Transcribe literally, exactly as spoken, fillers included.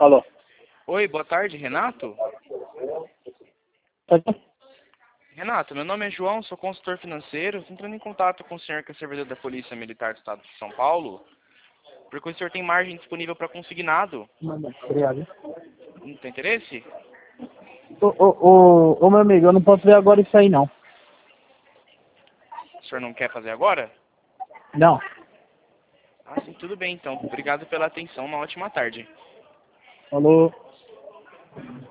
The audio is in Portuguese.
Alô? Oi, boa tarde, Renato? Tá aqui? Renato, meu nome é João, sou consultor financeiro. Estou entrando em contato com o senhor que é servidor da Polícia Militar do Estado de São Paulo, porque o senhor tem margem disponível para consignado. Obrigado. Não tem interesse? Ô, ô, ô, ô, meu amigo, eu não posso ver agora isso aí, não. O senhor não quer fazer agora? Não. Ah, sim, tudo bem então. Obrigado pela atenção, uma ótima tarde. Falou.